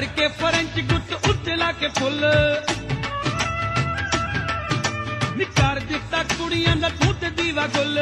ਤੜਕੇ ਫਰੈਂਚ ਗੁੱਟ ਉੱਤੇ ਲਾ ਕੇ ਫੁੱਲ ਨੀ ਕਰ ਦਿੱਤਾ ਕੁੜੀਆਂ ਦਾ ਤੂੰ ਤੇ ਦੀਵਾ ਗੁੱਲ